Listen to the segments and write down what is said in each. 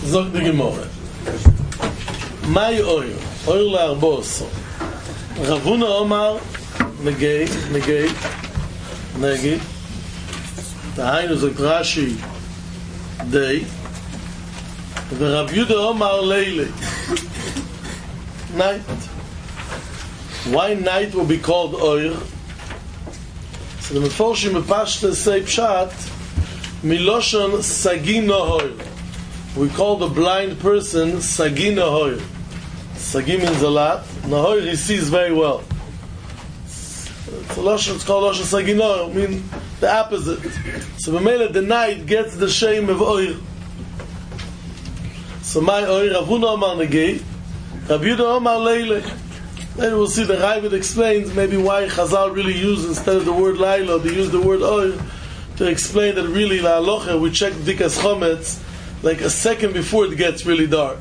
Zog de Gemorre. Mai oir le'arbos. Ravuna Omar negei. Dahainu zog Rashi day. Rav Yehuda Omar leile. Night. Why night will be called oir? So the Meforshim Pashta say pshat Miloshon Sagi Nohoir. We call the blind person Sagi Nohoir. Sagi means a lot. Nohoir he sees very well. It's called Loshon Sagi Nohoir, mean the opposite. So B'meila the night gets the shame of oir. So my oir Ravuna Omar negei, Rav Yehuda Omar leile. Then we'll see the Ravid explains maybe why Chazal really used, instead of the word Laila, they use the word Oir to explain that really La Alocha, we check Dikas Chometz like a second before it gets really dark.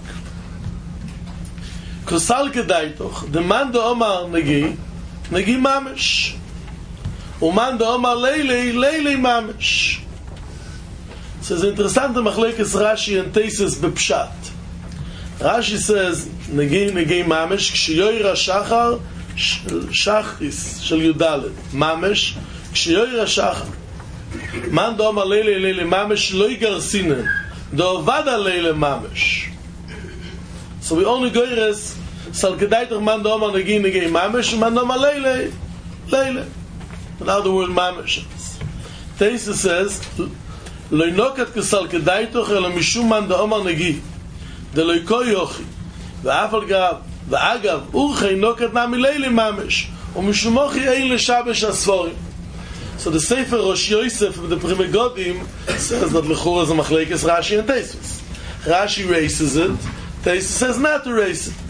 Kosal Kedaitoch, the man de Omar Negi Mamish. Uman de Omar Leile Mamish. So it's interesting to Machlekes Rashi and Teisus Bepshat. Rashi says, Negi Mamish, Kshiyoira Shachar, Shachis, Shel Yudalet, Mamish, Kshiyoira Shachar. Man do Omar Leile Mamish, Loi Garsinen, do Ovada Leile Mamish. So we only go as Sal Kedaitoch Man do Omar Negi Mamish, Man do Omar Leile. Now the word Mamish is. Teisa says, Loi Nokat Kesal Kedaitoch, Elo Mishum Man do Omar Negi. דלוי יוכי ואפל גב ואגב אורחי נוקת נמי לילי ממש ומשומוכי אין לשבש הספורים. So the Sefer Rosh Yosef of the Pri Megadim says that Lechura is a machlekes Rashi and Teisus. Rashi erases it, Teisus says not to erase it.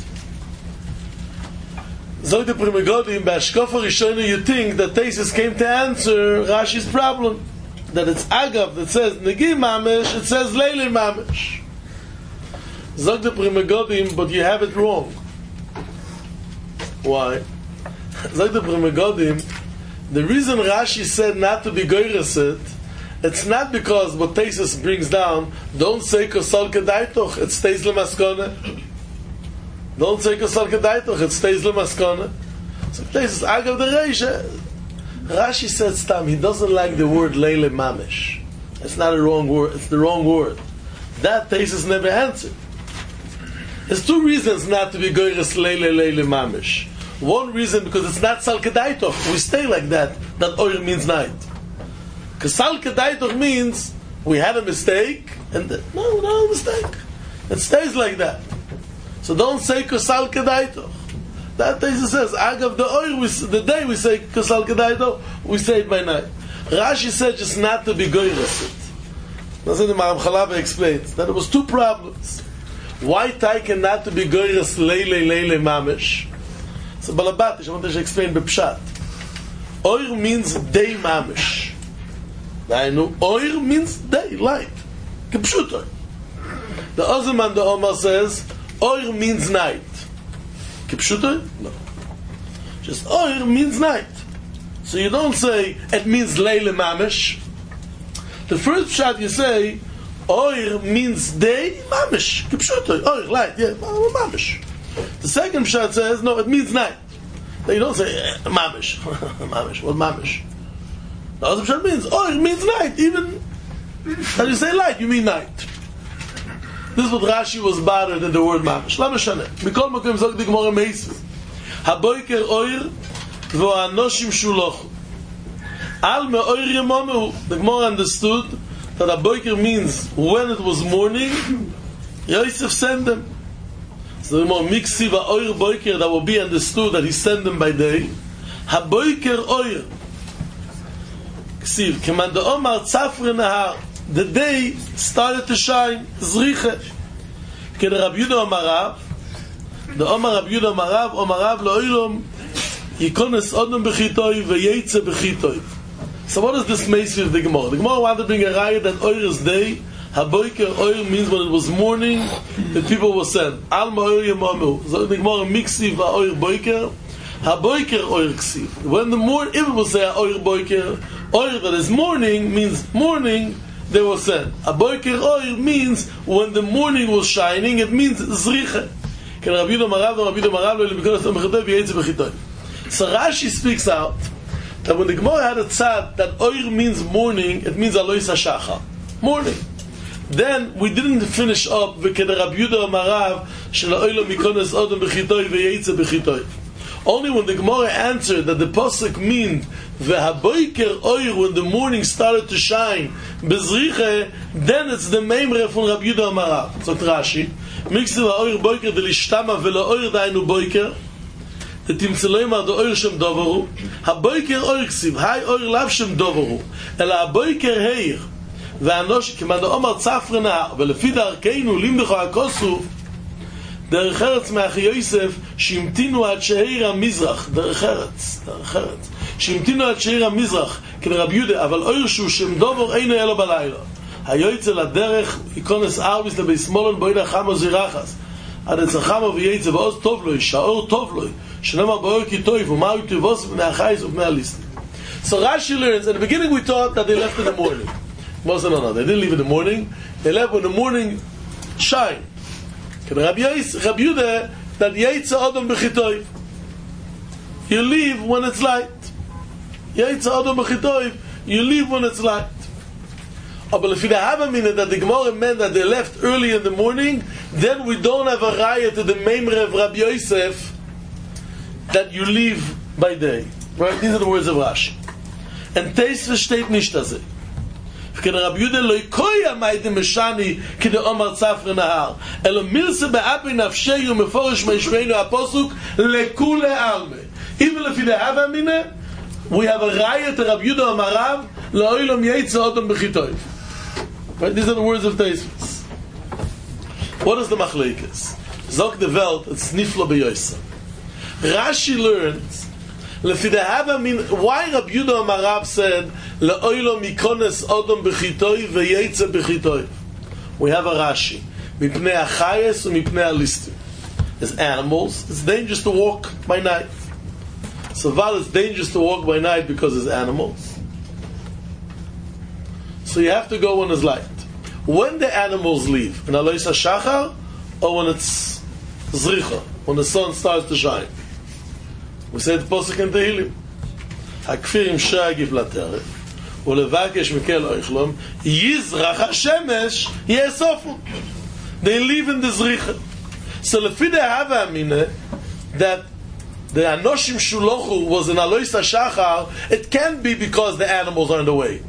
So the Pri Megadim by Ashkofa Rishona, you think that Teisus came to answer Rashi's problem, that it's Agav that says Negi Mamish, it says Leili Mamish. Zog the Pri Megadim, but you have it wrong. Why? Zog the Pri Megadim, the reason Rashi said not to be goyreset, it's not because what Teisus brings down, don't say Kosal Kedaitoch, it stays Lemaskone. Don't say Kosal Kedaitoch, it stays Lemaskone. So Teisus, Agav the Reisha, Rashi said Stam, he doesn't like the word Leile Mamish. It's not a wrong word, it's the wrong word. That Teisus never answered. There's two reasons not to be goyres leile mamish. One reason, because it's not sal kedaitoch. We stay like that. That oir means night. Because sal kedaitoch means we had a mistake, and no mistake. It stays like that. So don't say kosal kedaitoch. That Teisus says, agav the oir, the day we say kosal kedaitoch, we say it by night. Rashi said just not to be goyres it. That's what the Maram Chalabi explains. That there was two problems. Why Taika not to be goyres leile mamish? So Balabatish, I want to explain bepshat. Oir means day mamish. I know oir means day, light. Kepshuto. The Ozeman the Omar says oir means night. Kepshuto? No. Just oir means night. So you don't say it means leile mamish. The first pshat you say oir means day, mamish. Kipshuto, oir, light, yeah, mamish. The second pshat says, no, it means night. Then you don't say, mamish. Mamish, what mamish? The other pshat means, oir means night. Even, when you say light, you mean night. This is what Rashi was bothered in the word mamish. Lama shane. Mikol makom zog di Gemara meises. Haboiker oir, vo anoshim shulochu. Al me oir yemomu. The Gemara understood that Aboiker means when it was morning, Yosef sent them. So the more miksiva oir boiker, that will be understood that he sent them by day. Haboiker oir. Ksiv, Kemanda Omar Tzafre Nahar. The day started to shine. Zriche. Ke Rav Yehuda Omarav. The Omar Rav Yehuda Omarav lo'ilom yikones odom bechitoi ve'yetze bechitoi. So what is this message of the Gemara? The Gemara wanted to bring a raya that oir is day. Haboiker oir means when it was morning, the people were sent. Alma oir yemamu. So the Gemara miksiv oir boiker. Haboiker oir ksiv. When the morning, if it was say oir boiker, oir that is morning means morning they were sent. A boiker oir means when the morning was shining, it means zricha. So Rashi speaks out that when the Gemara had a tzad that oir means morning, it means alois hashachar, morning. Then we didn't finish up v'keder Rabbi Yehuda Amarav shel oilo mikonos odom b'chitoi v'yeitze b'chitoi. Only when the Gemara answered that the pasuk means v'haboiker oir, when the morning started to shine bezriche, then it's the meimre from Rabbi Yehuda Amarav. So Rashi mixed oir boiker delishtama v'lo oir dainu boiker the timtzeloimar the oir shem dovaru haboiker oir ksiv hay oir lav shem dovaru ela haboiker heir ואנוש כמעט אומר צפר נהר ולפי דרכנו לימדך הכוסוף דרך ארץ מאחי יוסף שהמתינו עד שהעיר המזרח דרך ארץ שהמתינו עד שהעיר המזרח כרב יהודה אבל אויר שהוא שם דובר אינו אלו בלילה היועצה לדרך יקונס ארביס לבי שמאלון בוידה חמו זירחס עד אצל חמו וייצה ועוז טוב לו שעור טוב לו שנאמר באויר כי טוב ומאו תבוס בני החייס ובני הליסטים. So Rashi learns, in the beginning we thought that they left in the morning. No, they didn't leave in the morning. They left when the morning shine. Rabbi Yehuda that Yeitze Adam b'chitoiv. You leave when it's light. Yeitze Adam b'chitoiv. You leave when it's light. But if you have a minute that the Gemara meant that they left early in the morning, then we don't have a raya to the Meimre of Rabbi Yosef that you leave by day. Right? These are the words of Rashi. And Teisva steht nicht das. Because Rabbi Yehuda lo ikoya ma'idem meshani kide omar tzafre nahar elo mirse be'api nafsheyu meforish meishmeinu aposuk lekule alme. Even if you have a minute, we have a raya to Rabbi Yehuda Amarav la'oilom yeitze odom b'chitoiv. Right? These are the words of Teisvus. What is the machlekes? Zok de Welt, it's niflo beyoysa. Rashi learns why Rabbi Yehuda Amarav said Le'oilo mikones odom b'chitoi v'yeitze b'chitoi. We have a Rashi mipnei achayes u'mipnei alistim. As animals, it's dangerous to walk by night. So Val is dangerous to walk by night because it's animals. So you have to go when it's light. When the animals leave, in Alois HaShachar, or when it's Zricha, when the sun starts to shine. We say the Posuk in Tehillim. Hakfirim shagif lateref, ulevakesh mikel oichlom, yizrach hashemesh yesofu. They live in the Zricha. So lefi de hava amine, that the Anoshim Shulochu was in Alois HaShachar, it can't be because the animals are in the way.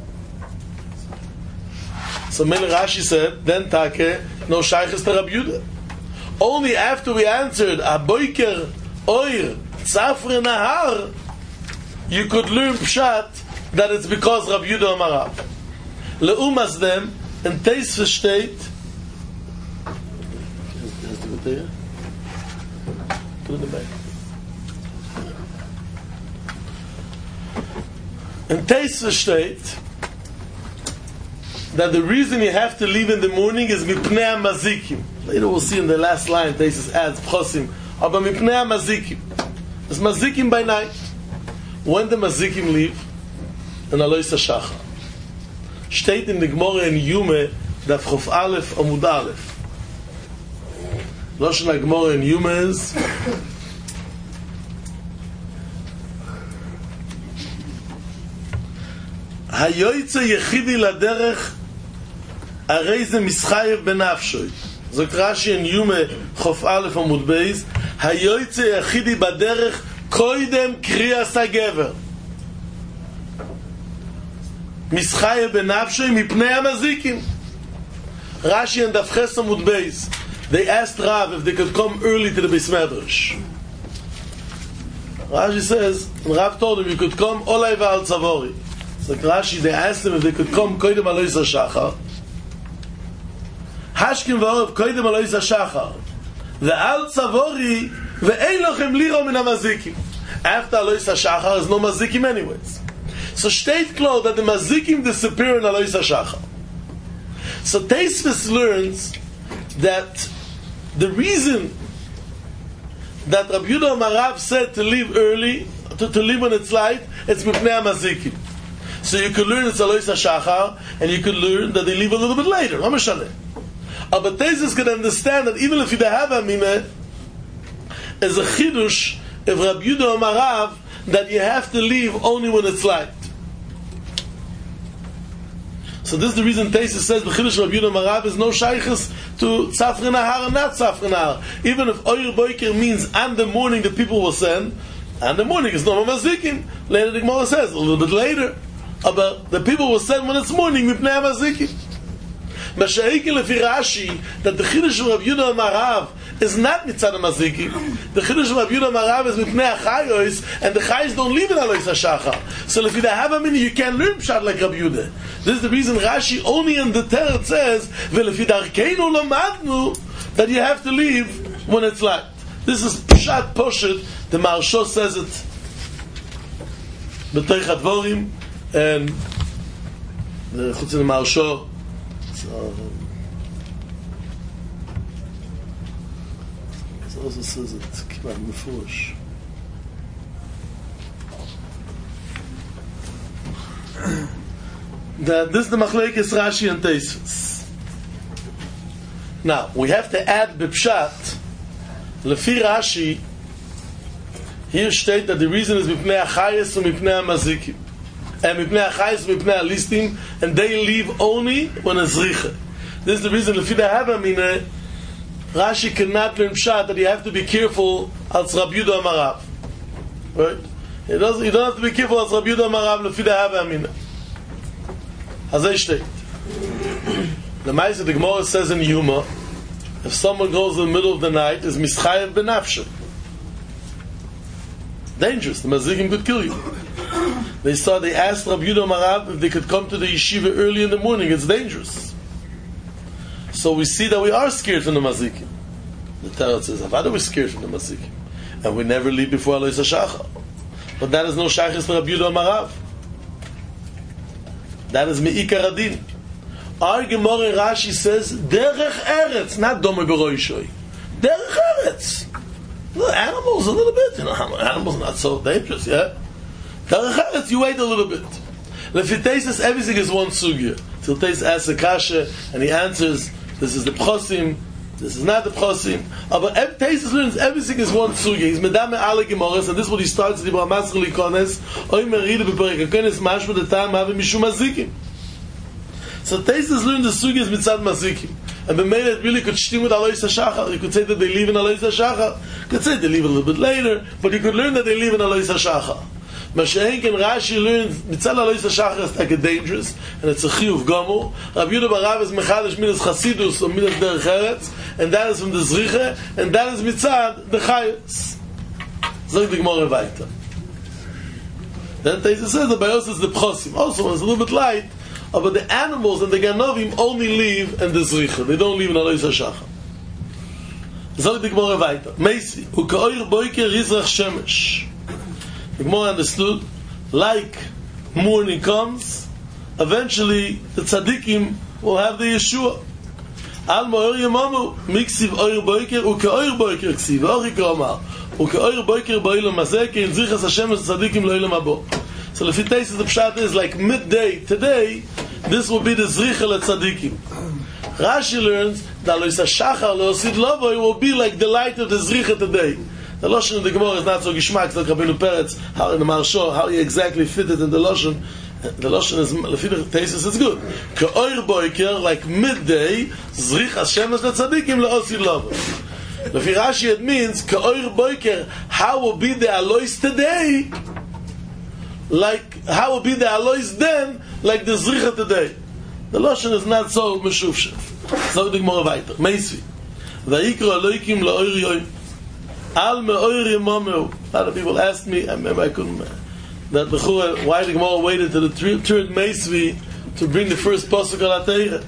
So Mele Rashi said, then Take, no Shaykhis to Rabbi Yehuda. Only after we answered, Aboiker, Oir, Tzafre Nahar, you could learn Pshat that it's because Rabbi Yehuda Amarav. Leumas them, in Teisva steht, put it in the back. In Teisva steht that the reason you have to leave in the morning is mipnei mazikim. Later we'll see in the last line, Teisva adds chosim, but mipnei mazikim. It's mazikim by night. When the mazikim leave, in Alois HaShachar, steht in the Gemara in Yume, Daf Chof Aleph Amud Aleph. Lashon HaGemara in Yume is Hayoytze yechidi laderech arei ze mischayev benafshoy. Zok Rashi in Yume Chof Aleph Amud Beis, Hayoytze yechidi baderech koidem kriyas hagever. Mischayev benafshoy mipnei hamazikim. Rashi and Daf Ches Amud Beis, they asked Rav if they could come early to the Beis Medrash. Rashi says, and Rav told him you could come olay v'al tzavori. So Rashi, they asked him if they could come koidem Alois HaShachar. Hashkim v'orov koidem Alois HaShachar. Ve'al tzavori ve'ein lochem liro min hamazikim. After Alois HaShachar, there's no mazikim anyways. So state clear that the mazikim disappear in Alois HaShachar. So Teisvis learns that the reason that Rabbi Yehuda Amarav said to leave early, to leave when it's light, it's mipnei hamazikim. So you could learn it's Alois HaShachar, and you could learn that they leave a little bit later. But Taisus can understand that even if you don't have Amina, as a chidush, if Rabbi Yehuda Amarav, that you have to leave only when it's light. So this is the reason Taisus says the chidush Rabbi Yehuda Amarav is no shaykhus to Tzafrin Nahar and not Tzafrin Nahar. Even if Oyer Boiker means on the morning the people will send, and the morning is no mazikim. Later the Gemara says a little bit later, but the people will send when it's morning mipnei mazikim. Masha'ikil lefi Rashi that the chidush of Rabbi Yehuda Amarav is not mitzad mazikim. The chidush of Rabbi Yehuda Amarav is mipnei achayos, and the chayos don't leave in Alois HaShachar. So if you have a minute, you can't learn pshat like Rabbi Yehuda. This is the reason Rashi only in the Teretz says v'lefi darkeinu lamadnu that you have to leave when it's light. This is pshat poshet. The Maharsha says it b'toich hadvorim, and the chutz in the Maharsha. So also says it kimat mefurish. That this is the machlekes Rashi and Tosfos. Now we have to add b'pshat lefi Rashi. Here state that the reason is mipnei achayes and mipnei mazikim, and mipnei achayes and mipnei listim, and they leave only when it's richa. This is the reason lefi the Havamina Rashi cannot learn pshat that you have to be careful as Rabbi Yehuda Amarav. Right? You don't have to be careful as Rabbi Yehuda Amarav lefi the Havamina. As I state, the Ma'aseh the Gemara says in Yuma, if someone goes in the middle of the night, is mischayev benafshe. Dangerous. The mazikim could kill you. They asked Rabbi Yehuda Amarav if they could come to the yeshiva early in the morning. It's dangerous. So we see that we are scared from the mazikim. The Torah says, "Why are we scared from the mazikim?" And we never leave before Alois HaShachar. But that is no shaykhus for Rabbi Yehuda Amarav. That is me'ikar adin. Our Gemara Rashi says, "Derech eretz," not dome beroishoi. Derech eretz. The animals a little bit, animals not so dangerous, yeah? You wait a little bit. Lefitaisis, everything is one sugya. Till Tais asks a kasha, and he answers, this is the pchosim, this is not the pchosim. But Taisis learns everything is one sugya. He's medame ale gemoras, and this is what he starts with the Brahmatzri Likones, oy merida beperek hakones mashma the time having mishum mazikim. So Taisis learns the sugya is mitzad mazikim. And the man that really could sting with Alois HaShachar. You could say that they leave in Alois HaShachar. You could say they leave a little bit later, but you could learn that they leave in Alois HaShachar. Mashenk and Rashi learns mitzad Alois HaShachar is like a dangerous, and it's a chiyuv gomor. Rabbi Yehuda Barav is mechadish midas chasidus or midas derech eretz, and that is from the zricha, and that is mitzad the chayos. Zog the Gemara weiter. Then Taisus says the bios is the pchosim. Also, when it's a little bit light, but the animals and the ganovim only leave in the zricha. They don't leave in Alois HaShachar. Zog the Gemara weiter. Meisi, u'ka'oir boiker yizrach shemesh. The Gemara understood, like morning comes, eventually the tzaddikim will have the Yeshua. Al ma'or yemamu, miksiv oir boiker, u'ka'oir boiker ksiv, v'ochi k'omar, u'ka'oir boiker ba'ilam hazeh, ke'in zrichas hashemesh tzaddikim lo'ilam habo. So the Taisus the pshat is like midday today. This will be the zricha letzadikim. Rashi learns that Alois HaShachar leosid lavoi will be like the light of the zricha today. The lashon in the Gemara is not so gishmak like Rabbeinu Peretz. How in the Maharsha, how he exactly fit it in the lashon. The lashon is lefi Taisus is good. Ka'oir boiker, like midday, zricha shemesh letzadikim leosid lavoi. Lefi Rashi it means ka'oir boiker. How will be the Alois today? Like how will be the Alois then, like the zricha today. The lashon is not so meshufshev. So the Gemara weiter. Meisvi. Vayikra Elokim la'oir yoyim. Al me'oir yemameu. A lot of people asked me, I remember I couldn't, that b'chura, why the Gemara waited to the third Meisvi to bring the first pasuk al HaTeirah.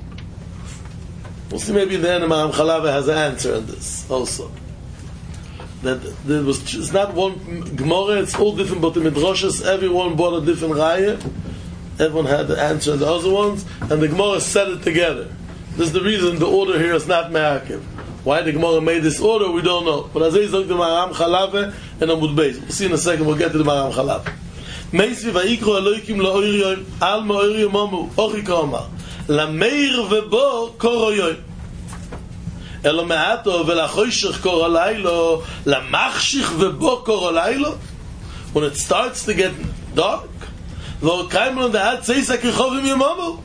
We'll see maybe in the end the Maram Chalava has an answer on this also. That there was, it's not one Gemara, it's all different, but the Midrashas, everyone brought a different raya. Everyone had the answer in the other ones, and the Gemara set it together. This is the reason the order here is not Me'akev. Why the Gemara made this order, we don't know. But as I said, the Maram Chalava and Amud Beis. We'll see in a second, we'll get to the Maram Chalava. Meisvi vayikru Elokim la'oir yoim al ma'oir yomamu ochika amar lameir vebo koro yoim elo me'ato velachoshech koro lailo lamachshich vebo koro lailo. When it starts to get dark, lo kaimon da'at tzeisa kichovim yomamu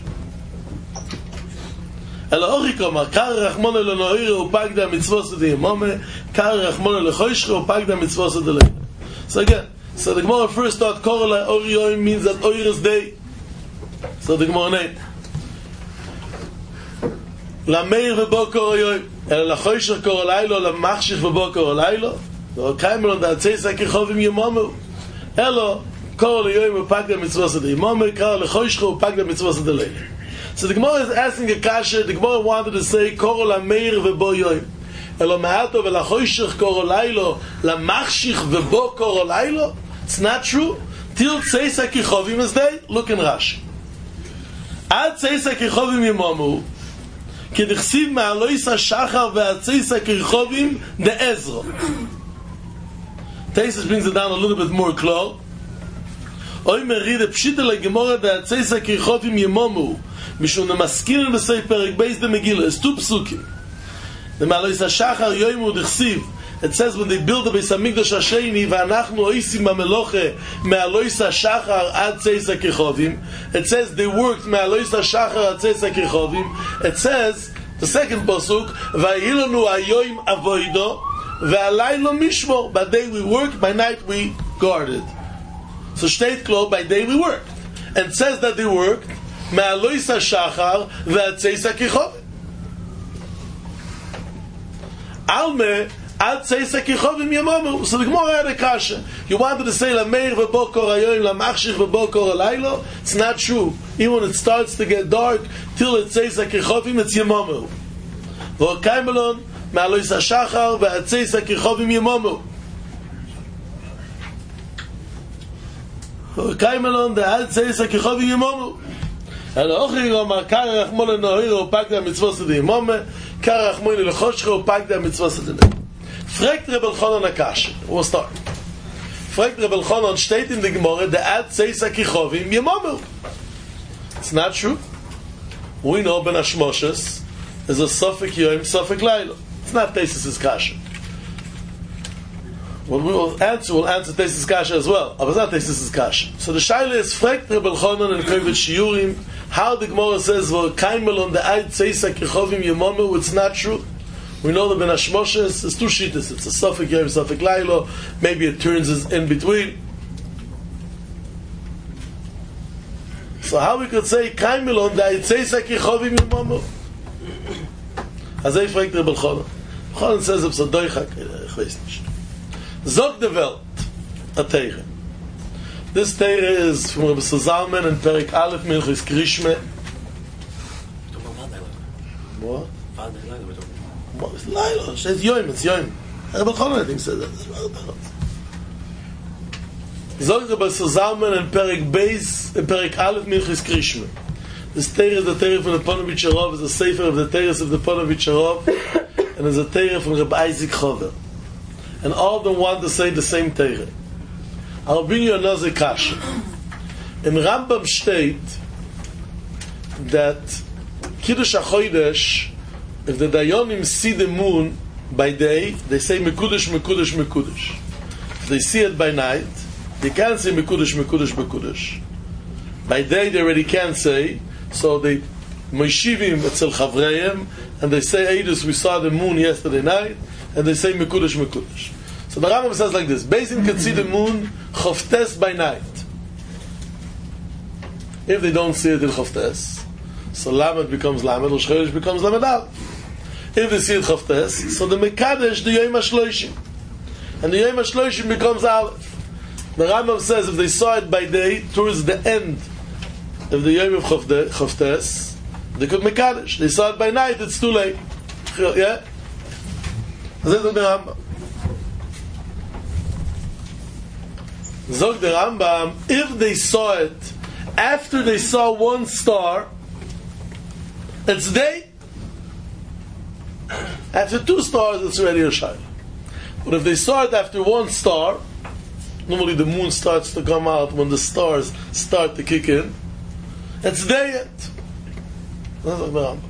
elo ochika amar kar rachmone le'noire upagda mitzvos yomame kar rachmone le'choshech upagda mitzvos le'leil. So again, so the Gemara first thought Korolai Oriyoim means that Oir is day. So the Gemara name Lameir v'bo Koroyoim El lachoshech Korolailo Lamachshich v'bo Korolailo Lo kaimon da tzeisa kichovim yomamu Elo Korolayoim upagda mitzvos yomamu Kar lachoshech upagda mitzvos leil. So the Gemara is asking a kasha. The Gemara wanted to say Korolai Meir v'bo yoim Elo me'ato v'lachoshech Korolailo Lamachshich v'bo Korolailo. It's not true. Till tzeisa kichovim is day. Look in Rashi. Ad tzeisa kichovim yomamu kedichsiv me'alois hashachar ve'ad tzeisa kichovim de'ezro. Taisus brings it down a little bit more clear. Oy meride pshita legemora ve'ad tzeisa kichovim yomamu mishum nemaskinen b'sei perek beis de Megillah. It's two psukim. The me'alois hashachar yoimu dechsiv. It says when they build the Beis Hamikdash Hasheni, v'anachnu oisim ha'meloche me'alois hashachar ad tzeisa kichovim. It says they worked me'alois hashachar ad tzeisa kichovim. It says the second pasuk, v'ayilanu hayoim avoido ve'alaylo mishmor. By day we worked, by night we guarded. So state klo, by day we worked, and it says that they worked me'alois hashachar ve'ad tzeisa kichovim. Alme Ad tzeisa kichovim yomamu. So the Gemara had a kasha. You wanted to say lameir v'bo korayoim lamachshich v'bo koralaylo. It's not true. Even when it starts to get dark, till it tzeisa kichovim, it's yomamu. V'okaimelon me'alois hashachar ve'ad tzeisa kichovim yomamu. V'okaimelon ve'ad tzeisa kichovim yomamu. Elo ochri omar kar rachmone nohire upagda mitzvos yomame kar rachmone lechoshche upagda mitzvos leil. Fragt Reb Elchanan Akash. We'll start. Fragt Reb Elchanan steht in the Gemara the ad tzeisa kichovim yomamu. It's not true. We know Ben Hashmoshes is a Sofik Yom, Sofik Lailo. It's not Teisus' kasha. When we will answer Teisus' kasha as well. But it's not Teisus' kasha. So the Shaila is Fragt Reb Elchanan and Kovet Shiurim how the Gemara says v'kaimel on the ad tzeisa kichovim yomamu. It's not true. We know that Ben Hashmoshes is two shittas. It's a Sofik Yom, Sofik Lailo. Maybe it turns in between. So how we could say Kaimel on the Tzeisa Kichovim Yomamu? Azay fragt Reb Elchanan. Elchanan says it's a doichak. Ich weiß nicht. Zog de Welt a Teire. This Teire is from Rebbe Zalman and Perek Aleph Milchis Krishme. What? It's Lailo. It says Yom. It's Yom. Rebbe Elchanan I think says that. Zog Rebbe Zalman and Perek Beis and Perek Aleph Milchis Krishme. This Teire is the Teire from the Ponovitch Arov. It's a Sefer of the Teires of the Ponovitch Arov, and it's a Teire from Rebbe Isaac Chover. And all of them want to say the same Teire. I'll bring you another kasha. In Rambam state that Kiddush HaChodesh, if the Dayanim see the moon by day, they say Mekudesh, Mekudesh, Mekudesh. If they see it by night, they can't say Mekudesh, Mekudesh, Mekudesh. By day they already can't say, so they Moishivim etzel Chavreim, and they say Eidus, we saw the moon yesterday night, and they say Mekudesh, Mekudesh. So the Rambam says like this: Beis can see the moon Chavtes by night. If they don't see it in Chavtes, so Lamed becomes Lamed, Rosh Chodesh becomes Lamed Al. If they see it Chavtes, so the Mekadesh the Yom HaShloshim, and the Yom HaShloshim becomes Aleph. The Rambam says if they saw it by day towards the end of the Yom of Chavtes, they could Mekadesh. They saw it by night, it's too late. Yeah? That's the Rambam. Zog the Rambam, if they saw it after they saw one star, it's day. After two stars, it's already a shayla. But if they saw it after one star, Normally the moon starts to come out when the stars start to kick in. It's day yet. That's like the Rambam.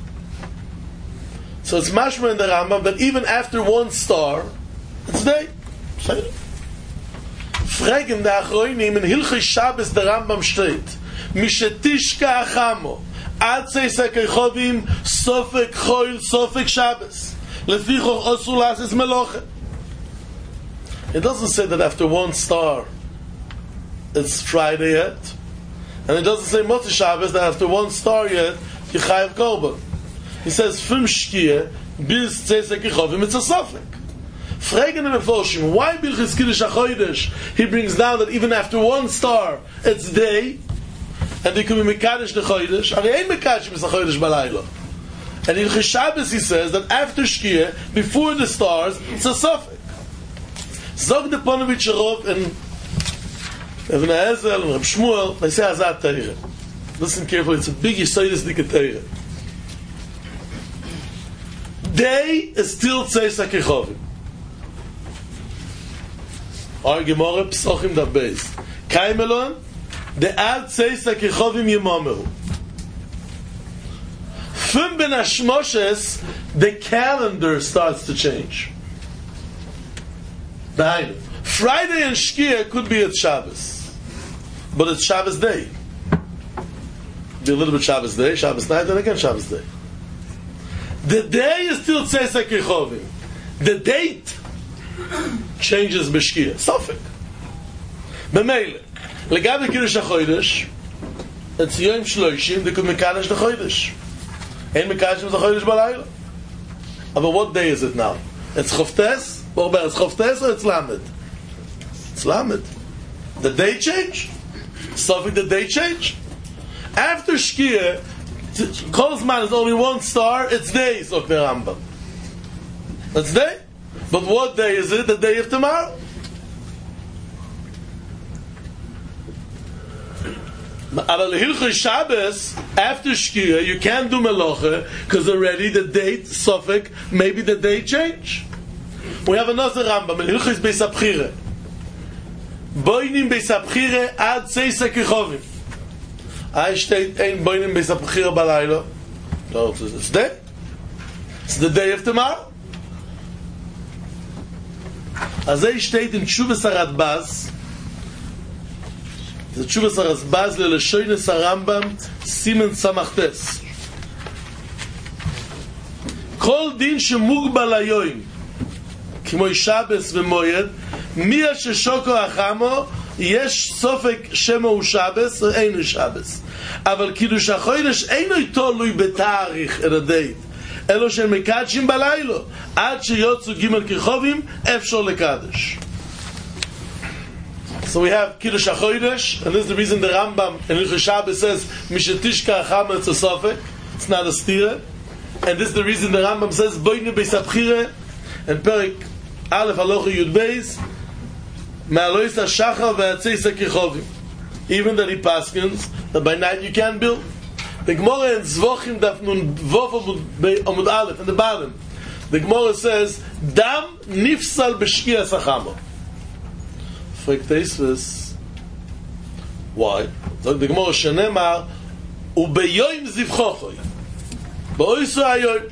So it's mashma in the Rambam that even after one star, it's day. Fragen der Achroinim in Hilchos Shabbos der Rambam steht, Mishetishka achamo, ad seisa kechovim, sofek choil, sofek Shabbos. Lefichoch osur lasis meloche. It doesn't say that after one star it's Friday yet. And it doesn't say Motzei Shabbos that after one star yet you chayav korban. He says from Shkia bis Tzesek Yechovim it's a sofek. Fragen in the Foshim, why Bilchis Kiddush HaChodesh he brings down that even after one star it's day and they can be Mekadosh the Chodesh. Ari ein Mekadosh is the Chodesh Balayla. And in Shabbos he says that after Shkia, before the stars, it's a sofek. Zog the Ponovitch Rov and Ibn Ezel and Reb Shmuel, they say Hazat Teireh. Listen carefully, it's a big Yisodis Dike Teireh. Day is still Tzeis HaKechovim. Our Gemara Psochim Daf Beis. Kaimelon, the Ad Tzeis HaKechovim Yemomehu. From Ben Hashmoshes, the calendar starts to change. Friday and Shkia could be at Shabbos, but it's Shabbos day. Be a little bit Shabbos day, Shabbos night, and again Shabbos day. The day is still Tzesek Yechovim. The date changes b'Shkia. Sofek. B'meile, legabe Kiddush HaChodesh, it's Yom Shloshim. They could mekadosh the Chodesh. Ein mekadosh the Chodesh Balayla. But what day is it now? It's Chavtes. It's Chavtes or it's Lamed? It's Lamed. The day change. Sofik the day change. After Shkia, Kozman is only one star. It's day. So the Rambam. It's day. But what day is it? The day of tomorrow. Aber Hilchos Shabbos after Shkia you can't do Meloche because already the date Sofik maybe the day change. We have another Rambam in Hilchos Beis Abchire. Boinim Beis Abchire ad Tzeis HaKechovim. I state ein Boinim Beis Abchire Balayla. No, it's day. It's the day of tomorrow. As I state in Tshuvas HaRadbaz, the Tshuvas HaRadbaz leLeshonos HaRambam Simen Samachtes. Kol din shemugbal hayoim כמו שבס ומויד, מי ששוקו החמו, יש סופק שמו הוא שבס, או אינו שבס. אבל קידוש החודש אינו תלוי בתאריך את הדייט, אלו שהם מקדשים בלילו, עד שיוצאו ג' כחובים, אפשר לקדש. So we have Kiddush HaChodesh, and this is the reason the Rambam in Hilchos Shabbos says, Mishetishka achama, it's a sofek, it's not a stira. And this is the reason the Rambam says, Boinu Beis Abchire, and Perik Aleph Halacha Yud Beis, Me'alois HaShachar ve'atzeis HaKechovim. Even that he paskins, that by night you can't build. The Gemara in Zvochim Daf Nun Vov Amud Aleph, in the bottom, the Gemara says, Dam nifsal b'shkia sachamo. Why? So the Gemara Shenemar ubeyoim zivchochoy ba'oisu hayoim.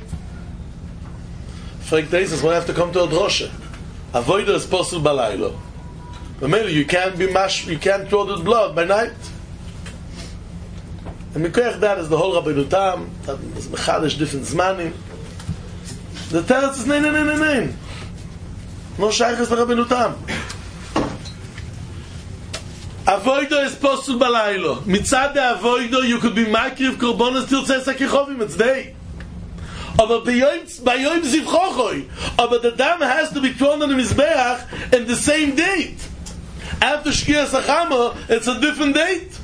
Fragt this is when I have to come to a drosha. Avoida is possible balaylo. But maybe you can't be mash, you can't throw the blood by night. And mikoyach that is the whole Rabbeinu Tam. That is mechadish different zmanim. The teretz is nein. No shaykh is the Rabbeinu Tam. Avoido is possible balaylo. Mitzad the avoido, you could be makriv korbanos till Tzeis HaKechovim. It's day. Aber bayom zivchochoi. Aber the dam has to be thrown on the mizbeach in the same date. After Shkia Sachama, it's a different date.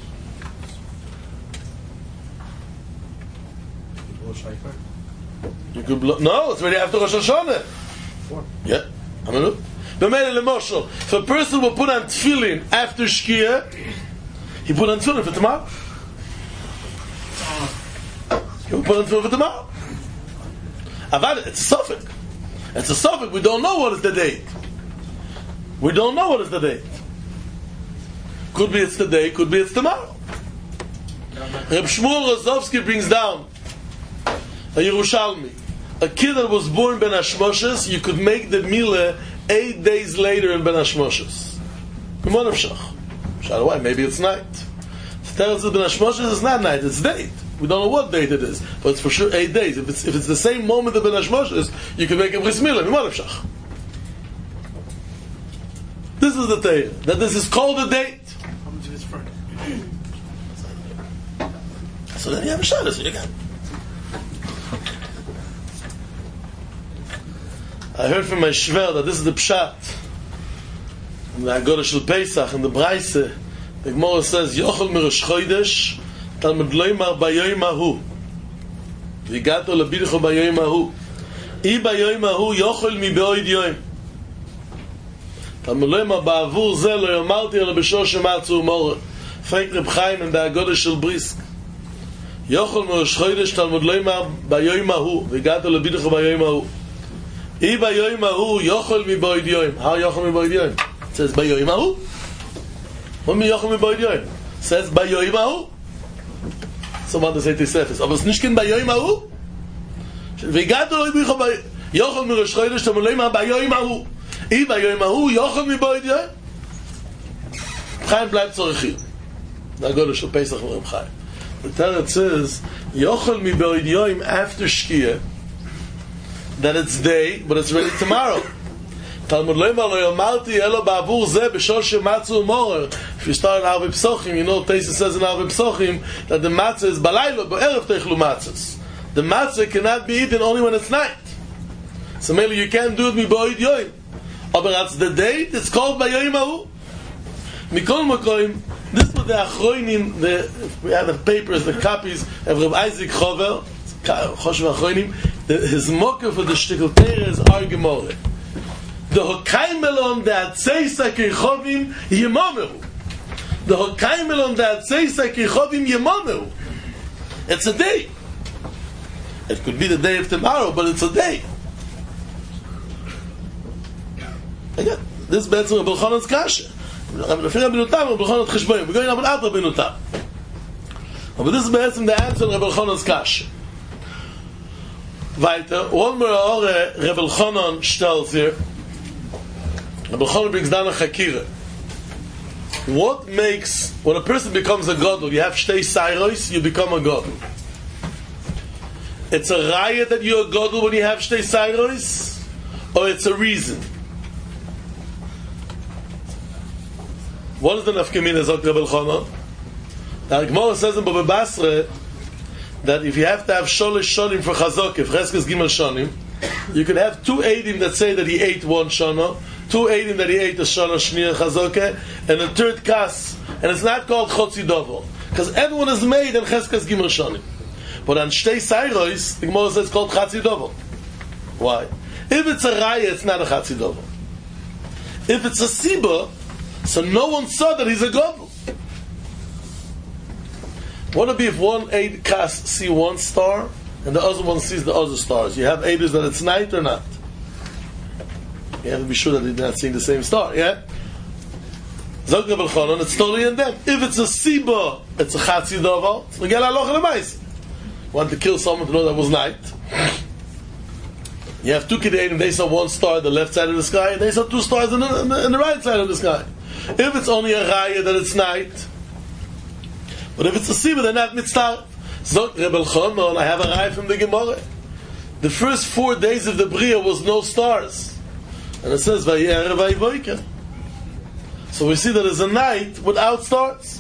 You could blow. No, it's already after Rosh Hashanah. Yeah, I mean. If a person will put on tefillin after Shkia, he put on tefillin for tomorrow. He will put on tefillin for tomorrow. Avad, it's a suffix. It's a suffix. We don't know what is the date. We don't know what is the date. Could be it's today, could be it's tomorrow. Reb Shmuel Rozovsky brings down a Yerushalmi. A kid that was born Ben Hashmoshes, you could make the Mila 8 days later in Ben Hashmoshes. Why? Maybe it's night. Tell us that Ben Hashmoshes is not night, it's date. We don't know what date it is, but it's for sure 8 days. If it's the same moment of Ben Hashmoshes, you can make a Bris Mila. This is the Torah, that this is called a date. So then you have a shot, so you got. I heard from my shver that this is the pshat in the Haggadah Shel Pesach in the Braise. The Gemara says Yochel Mirosh Chodesh Talmud Loimar Bayoyim Hahu Vigato Labidcho Bayoyim Hahu I Bayoyim Hahu Yochel Mi Beoid Yoim Talmud Loimar Ba'avur Ze Lo Yomarti Elo B'Shosh Shematzu Umorah. Frank Reb Chaim in the Haggadah Shel Brisk Yochel Mirosh Chodesh Talmud Loimar Bayoyim Hahu Vigato Labidcho Bayoyim Hahu I Bayoyim Hahu Yochel Mi Beoid Yoim. How Yochel Mi Beoid Yoim? It says Bayoyim Hahu. What means Yochel Mi Beoid Yoim? It says Bayoyim Hahu. Someone to say Tisefes. Aber es nicht kein Bayoyim Hahu. Vigato Labidcho Bayoyim Yochel Mirosh Chodesh Talmud Loimar Bayoyim Hahu I Bayoyim Hahu Yochel Mi Beoid Yoim. Chaim bleibt zurück hier. Na Haggadah Shel Pesach from Reb Chaim. The Torah says Yochel Mi Beoid Yoim after Shkia, that it's day, but it's ready tomorrow. Talmud Loimar Lo Yomarti Elo Ba'avur Ze B'Shosh Shematzu Umorah. If you start in Arvei Psochim, you know Teisa says in Arvei Psochim that the matzah is Balaylo, B'Erev Techlu Matzahs. The matzah cannot be eaten only when it's night. So maybe you can't do it Mi'Boid Yoim. But that's the date, it's called Bayoyim Hahu. Mikol Makoim, this was the Achroinim, we have the papers, the copies of Reb Isaac Chover, Choshev Achroinim. His mocker for the Shtickle Teira is Ar Gemoreh. The Hokaimelon the Atzeisa Kirchovim Yemomeru. The Hokaimelon the Atzeisa Kirchovim Yemomeru. It's a day. It could be the day of tomorrow, but it's a day. Again, this is Be'etzim Reb Elchonan's Kasha. We're going to have an Atra Benutam. But this is Be'etzim the answer of Reb Elchonan's Kasha. Weiter, one more Reb Elchonon stellt here. Reb Elchonon brings down a Chakira. What makes, when a person becomes a Gadol, you have Shtei Sairos, you become a Gadol. It's a raya that you're a Gadol when you have Shtei Sairos, or it's a reason? What is the nafkamina, Zok Reb Elchonon? The Gemara says in Baba Basra that if you have to have Sholish Shonim for Chazok, if Cheskes Gimel Shonim, you can have 2 Eidim that say that he ate 1 Shana, 2 Eidim that he ate a Shana Shniya Chazoke, and a third Kas, and it's not called Chotzi Dovo, because everyone is made in Cheskes Gimel Shonim. But on Shtei Sairos, the Gemara says it's called Chatzi Dovo. Why? If it's a Raya, it's not a Chatzi Dovo. If it's a Siba, so no one saw that he's a Gadol. What would be if one Eid Kas see 1 star and the other one sees the other stars? You have Eiders that it's night or not? You have to be sure that they're not seeing the same star, yeah? Zog Reb Elchonon, it's totally in them. If it's a Siba, it's a Chatzi Dovo. So get Aloch Lemais. Want to kill someone to know that was night. You have 2 Kedeim, they saw 1 star on the left side of the sky, and they saw 2 stars on the right side of the sky. If it's only a Raya that it's night, but if it's a Siba, they're not mitzvah. Zok Reb Elchonon, I have a Raya from the Gemara. The first 4 days of the Bria was no stars. And it says, Vayerev Vayivoyke. So we see that there's a night without stars.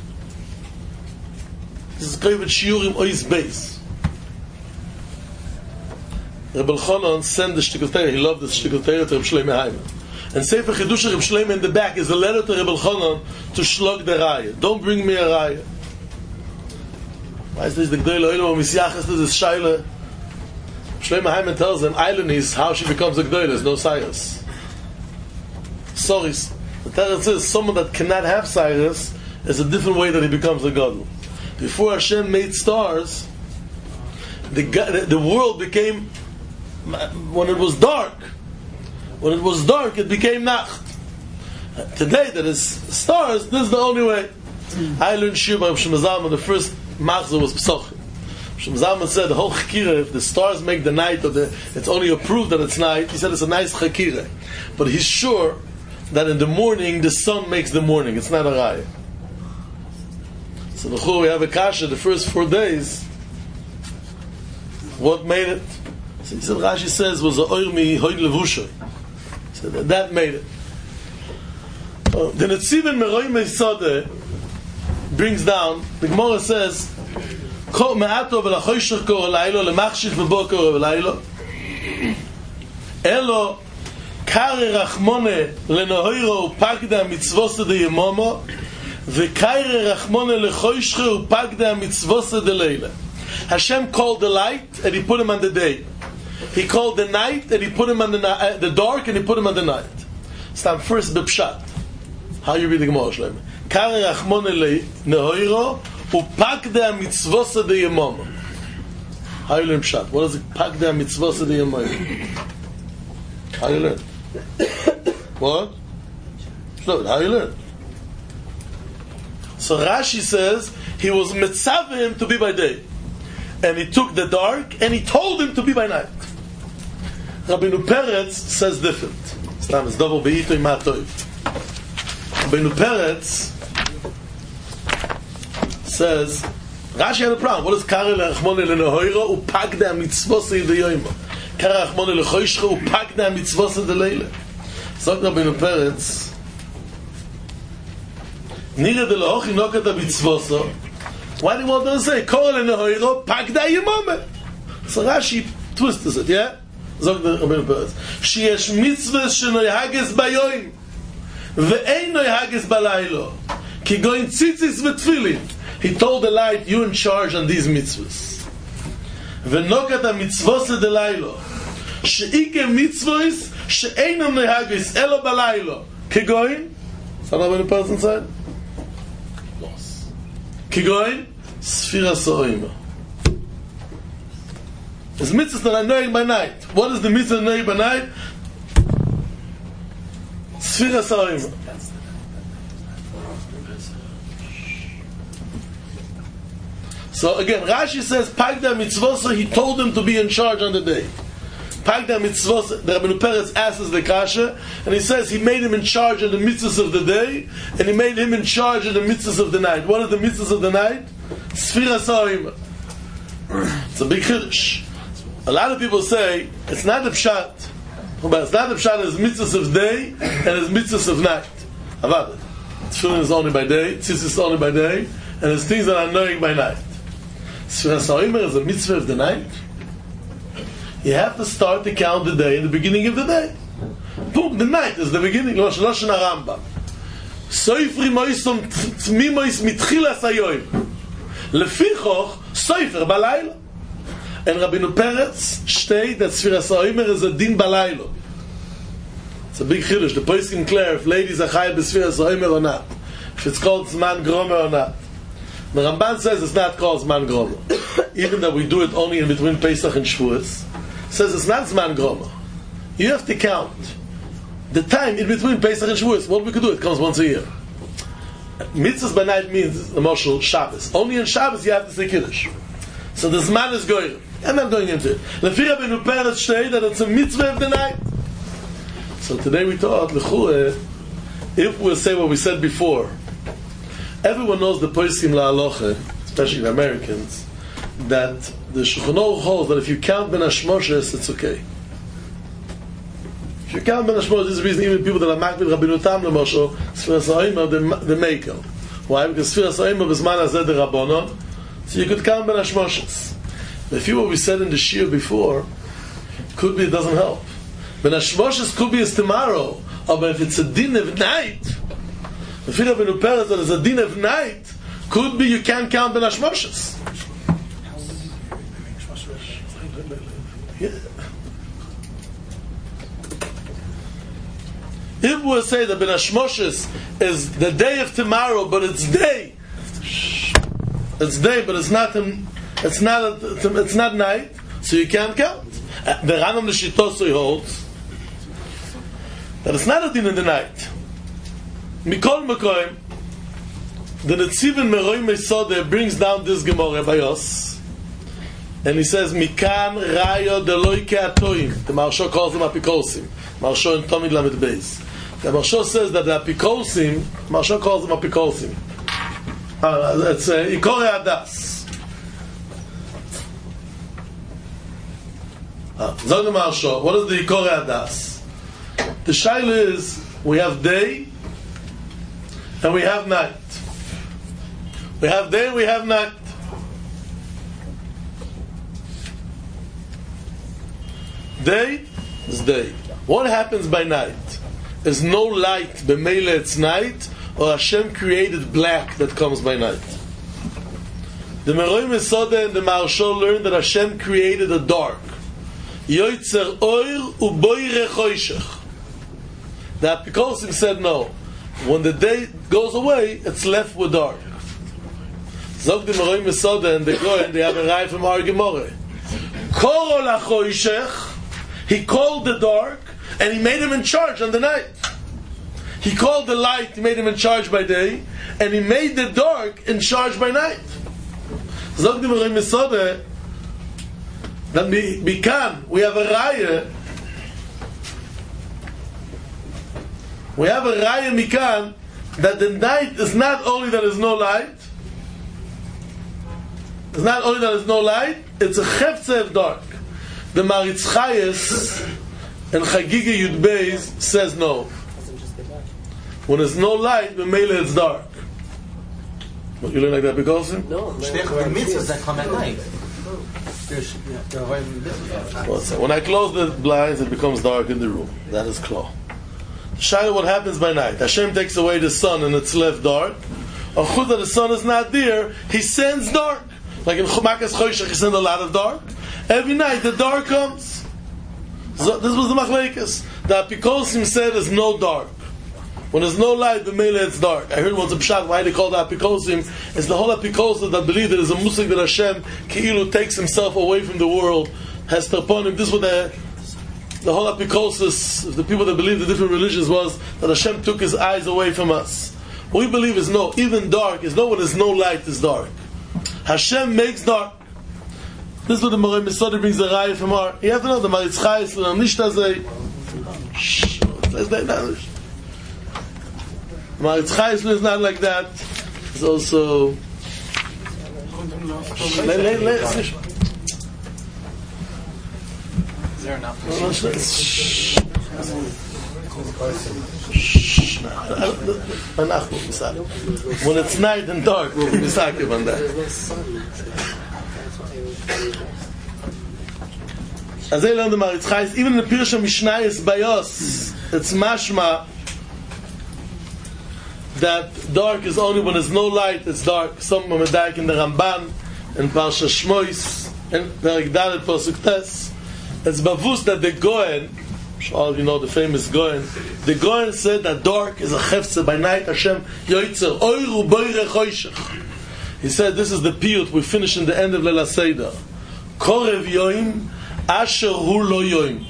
This is Kovet Shiurim Ois Beis. Reb Elchonon sent the Shtickle Teira, he loved the Shtickle Teira to Reb Shlomo Haiman. And Sefer Chidush Reb Shlomo in the back is a letter to Reb Elchonon to shlog the Raya. Don't bring me a Raya. Why is this the Gdei Lo'ilom Misyachas to this Shaila? Shlomo Haiman tells him, Eilen is how she becomes a Gdei, there's no Cyrus. Sorry, the Torah says someone that cannot have Cyrus is a different way that he becomes a Gadol. Before Hashem made stars, the world became, when it was dark, it became Nacht. Today, that is stars, this is the only way. I learned Shir by Shlomo Zalman, the first machzor was Pesachim. Shlomo Zalman said the whole chakira, if the stars make the night, it's only approved that it's night, he said it's a nice chakira. But he's sure that in the morning, the sun makes the morning. It's not a raya. So we have a kasha, the first 4 days, what made it? So he said, Rashi says, was a oil mi hoid levusha. So that made it. The Netziv Meroi Meisode brings down, the Gemara says, Ko me'ato v'lachoshech ko ha'laylo lemachshich v'boker ha'laylo Elo kare rachmone lenohoiro pagda mitzvosa de yemomo v'kare rachmone lechoshche upagda mitzvosa de leila. Hashem called the light and He put him on the day. He called the night and He put him on the dark and He put him on the night. Stand first b'pshat. How you read the Gemara Shlomo? Kare rachmone lenehoiro upagda mitzvosa de yemomo. How you learn pshat? What is it? Pagda mitzvosa de yemomo. How you learn? What? No, how you learn? So Rashi says he was mitzvah him to be by day, and he took the dark and he told him to be by night. Rabbeinu Peretz says different. Stam is double beitoy matoy. Rabbeinu Peretz says Rashi had a problem. What is kare lechmone lenehoiro upagda mitzvosa de yemomo? Kare rachmone lechoshche upagda mitzvosa de leila. Sagt Rabbeinu Peretz, Nira de lahoch inokat mitzvosa. Why do you want to say kore lenehoiro pagda yemome? So Rashi twists it, yeah? Sagt Rabbeinu Peretz, sheyesh mitzvos shenoyages bayoim ve'ein noyages balaylo ki goin tzitzis v'tfilin. He told the light, you're in charge on these mitzvahs. V'nokat ha-mitzvos de laylo. She'ike mitzvahs she'einam nehagis elo balaylo. Kigoin? Is that what the person said? Yes. Kigoin? Sfira so'ima. It's mitzvahs that are knowing by night. What is the mitzvah knowing by night? Sfira so'ima. So again, Rashi says, Pagda mitzvosa, he told him to be in charge on the day. Pagda mitzvosa, the Rabbeinu Peretz asks the kasha, and he says he made him in charge of the mitzvahs of the day, and he made him in charge of the mitzvahs of the night. What are the mitzvahs of the night? Sfira Sa'ima. It's a big chiddush. A lot of people say, it's not the pshat, but it's not the pshat as mitzvahs of day, and as mitzvahs of night. Avad. Tefillin is only by day, tzitzis is only by day, and there's things that are knowing by night. Sfira Sa'ima is a mitzvah of the night. You have to start to count the day in the beginning of the day. Boom, the night is the beginning. Loshen Rambam. Soifri moisom tmimois mitchilas hayoim. Lefichoch soifer balayla. And Rabbeinu Peretz state that Sfira Sa'ima is a din balayla. It's a big chiddush. The poskim clear if ladies are chayav b'Sfira Sa'ima or not. If it's called Zman Gromer or not. The Ramban says it's not called Zman Gromer. Even though we do it only in between Pesach and Shavuos, says it's not Zman Gromer. You have to count the time in between Pesach and Shavuos. What we could do, it comes once a year. Mitzvahs by night means the Moshel Shabbos. Only in Shabbos you have to say Kiddush. So the Zman is going. I'm not going into it. Lefi Rabbeinu Peretz state that it's a mitzvah of the night. So today we taught, if we'll say what we said before, everyone knows the poskim la'aloche, especially the Americans, that the Shulchan Aruch holds that if you count ben hashmoshes, it's okay. If you count ben hashmoshes, this is the reason even people that are makbil Rabbeinu Tam l'moshel, Sfira Sa'ima, they make it. Why? Because Sfira Sa'ima b'zman hazeh de Rabbanon, so you could count ben hashmoshes. If you what we said in the Shir before, could be it doesn't help. Ben hashmoshes could be as tomorrow, but if it's a din of night, if you have Rabbeinu Peretz that is a din of night, could be you can't count ben hashmoshes. Yeah. If we say that ben hashmoshes is the day of tomorrow, but it's day, but it's not night, so you can't count. The Rambam L'Shitosoi holds that it's not a din in the night. Mikol Mekoim, the Netzivin Meroim Mesodeh brings down this Gemara by us, and he says, Mikan Rayo Deloi Keatoim. The Maharsha calls them Apikosim. Maharsha in Tomid Lamed Beis. The Maharsha says that the Apikosim, Maharsha calls them Apikosim. It's Ikore Adas. Zog the Maharsha, what is the Ikore Adas? The Shaila is, we have day and we have night. We have day and we have night. Day is day. What happens by night? There's no light, b'meila it's night, or Hashem created black that comes by night. The Meroim Mesodeh and the Maharsha learned that Hashem created a dark. Yoitzer oir uboire choshech. The Apikosim said no. When the day goes away, it's left with dark. Zog the Meroim Mesodeh and the Goyen, they have a raya from our Gemara. Korol ha-choshech. He called the dark and he made him in charge on the night. He called the light, he made him in charge by day, and he made the dark in charge by night. Zog the Meroim Mesodeh that we have a raya. We have a raya mikan that the night is not only that there's no light. It's not only that there's no light, it's a chefze of dark. The Maritz Chayes and Chagiga Yud Beis says no. When there's no light, the Mele it's dark. What, you learn like that because? No. The mitzvahs that come at night. When I close the blinds, it becomes dark in the room. That is claw. Shaila, what happens by night? Hashem takes away the sun and it's left dark. Or Chuda, the sun is not there, He sends dark. Like in Chumakas Choshech, He sends a lot of dark. Every night the dark comes. So this was the Machlekes. The Apikosim said there's no dark. When there's no light, the Mele it's dark. I heard once a pshat why they call the Apikosim. It's the whole Apikosim that believe that there's a musik that Hashem Ki'ilu takes himself away from the world, has to upon him. This was the whole Apikosis, the people that believe the different religions, was that Hashem took His eyes away from us. What we believe is no, even dark is no, when there's no light is dark. Hashem makes dark. This is what the Meroim Mesodeh brings the raya from our. You have to know the Maritz Chayes and Nishtazei. Maritz Chayes is not like that. It's also. Is there enough? When it's night and dark, we'll be misakev on that. As I learned the Maritz Chayes, even in the Pirush HaMishnayos Bayos, it's mashma that dark is only when there's no light, it's dark. Some are medayik in the Ramban, in Parsha Shmois, in Perek Dalet Pasuk Tes. It's bavus that the Goyen, all of you know the famous Goyen, the Goyen said that dark is a chefze by night. Hashem yoitzer oiru boire choshech. He said this is the piyut we finish in the end of Leila Seder. Korev yoim asher hu lo yoim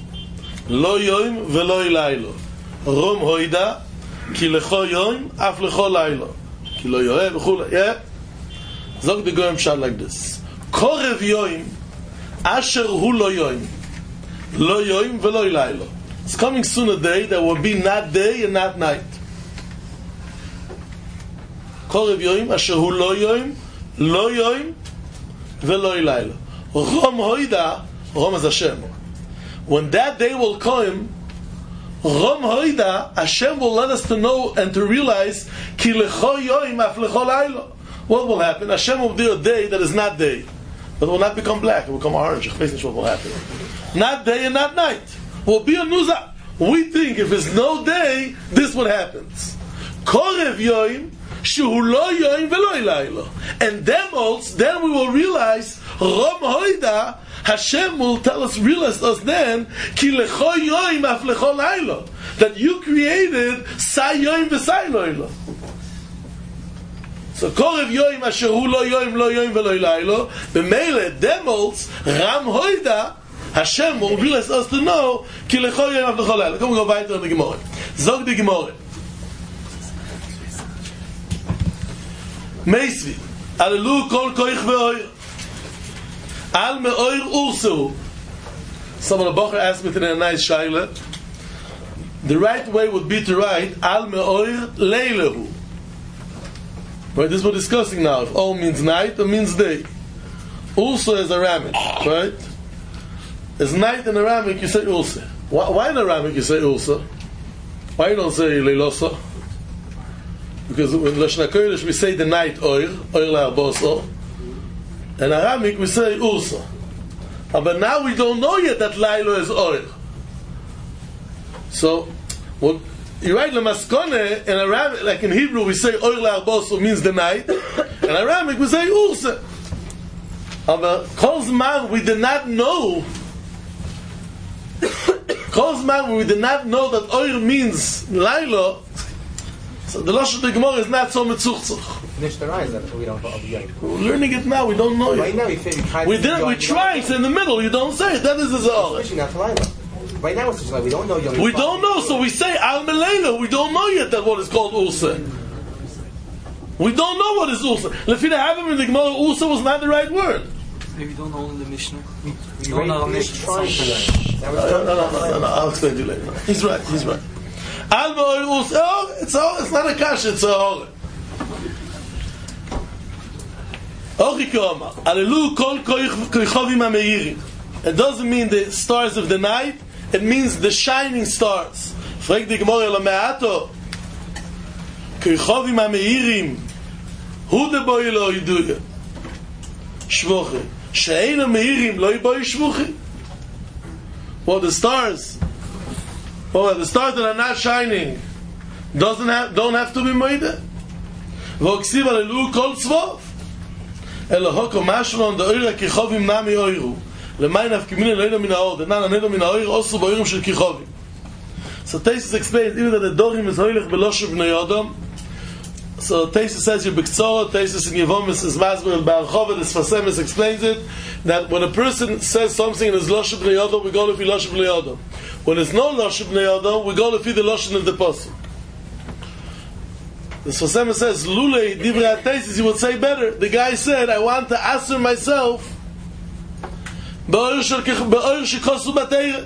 velo ilaylo rom hoida ki lecho yoim af lecho laylo ki lo yoeh v'chula. Yeah, zog the Goyen shot like this. Korev yoim asher hu lo yoim velo ilaylo. It's coming soon a day that will be not day and not night. Korev yoim asher hu lo yoim velo ilaylo. Rom hoida, Rom is Hashem. When that day will come, Rom hoida, Hashem will let us to know and to realize ki lecho yoim af lecho laylo. What will happen? Hashem will do a day that is not day, but it will not become black. It will become orange. What will happen? Not day and not night. Will be a nuza. We think if it's no day, this what happens. Korev yoim shehu lo yoim velo ilaylo. And then we will realize Rom hoida, Hashem will tell us, realize us then, ki lecho yoim af lecho laylo, that you created sai yoim v'sai loylo. So korev yoim asher hu lo yoim velo ilaylo, b'meile demolts Ram hoida, Hashem will realize us to know ki lecho yoim af lecho laylo. Come we go weiter in the Gemara. Zog the Gemara. Meisvi. Alelu kol koich ve'oir. Al me'oir ursu. Someone, a Bocher asked me today a nice shaila. The right way would be to write Al me'oir leilehu. Right, this is what we're discussing now. If O means night or means day. Ursa is Aramic, right? As night in Aramic, you say Ursa. Why in Aramic you say Ursa? Why you don't say Leilosa? Because in Lashon HaKodesh we say the night Oir La'arboso. In Aramic we say Ursa. But now we don't know yet that Lailo is Oir. So, what you write Lamaskone in Aramic, like in Hebrew we say Oir La'arboso means the night. In Aramic we say Ursa. But Kozman we did not know. Kozman we did not know that Oir means Lailo. So the Lashon of the Gemara is not so mitzuchzuch. We're learning it now. We don't know right it. Now we try. It's in the middle. You don't say it. That is the Zohar. Right now it's like we don't know. We don't know, so we say Al Melela. We don't know yet that what is called Ursa. We don't know what is Ursa. Lefina Havim in the Gemara, Ursa was not the right word. Maybe we don't know in the Mishnah. We don't know Mishnah. No. I'll explain to you later. He's right. Al Me'oir Ursa. Oh, it's not a kasha. It's a hora. It doesn't mean the stars of the night. It means the shining stars. Frag the Gemara Lameato. Koichovim HaMeirim. Hu de boi lo yiduya. Shvuchi. She'ein HaMeirim lo yiboy shvuchi. Well, the stars that are not shining don't have to be moide. V'oksiv alelu kol tzvov. Elohoko mashron de oira kichovim nami oiru. Lemay nafkimin eloino min haor. Denan anedo min haor osu boirum shel kichovim. So Taisus explains even that the Dorim is hoilech beloshev bnei Adam. So Taisus says you b'ktzora. Taisus in Yevomis is masber and Ba'archova. The Sfasemis explains it that when a person says something in his loshev bnei Adam, we go to loshev bnei Adam. When there's no loshev bnei Adam, we go to the loshen of the pasuk. The Sfasemis says Lulei divrei Taisus, you would say better. The guy said, I want to answer myself ba'or shekosu b'teira.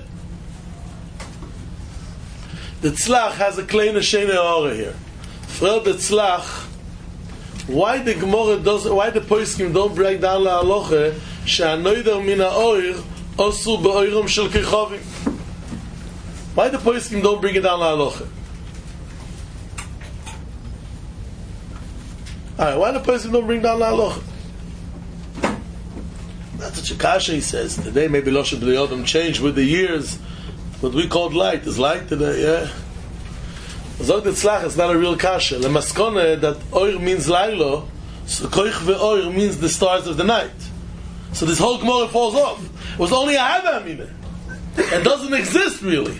The Tzlach has a kleine shene ora here. For the Tzlach, why the Poskim don't break down la halacha she'anoider min ha'oir osu ba'oirum shel kichovim? Why the Poskim don't bring it down la halacha? Alright, why the Poskim don't bring down la halacha? That's what Shakasha he says. Today maybe Loshe B'nei Adam changed with the years. What we called light is light today, yeah? Zog the Tzlach, it's not a real kasha. Le maskone that oir means lailo, so koich ve'oir means the stars of the night. So this whole Gemara falls off. It was only a hava amine. It doesn't exist really.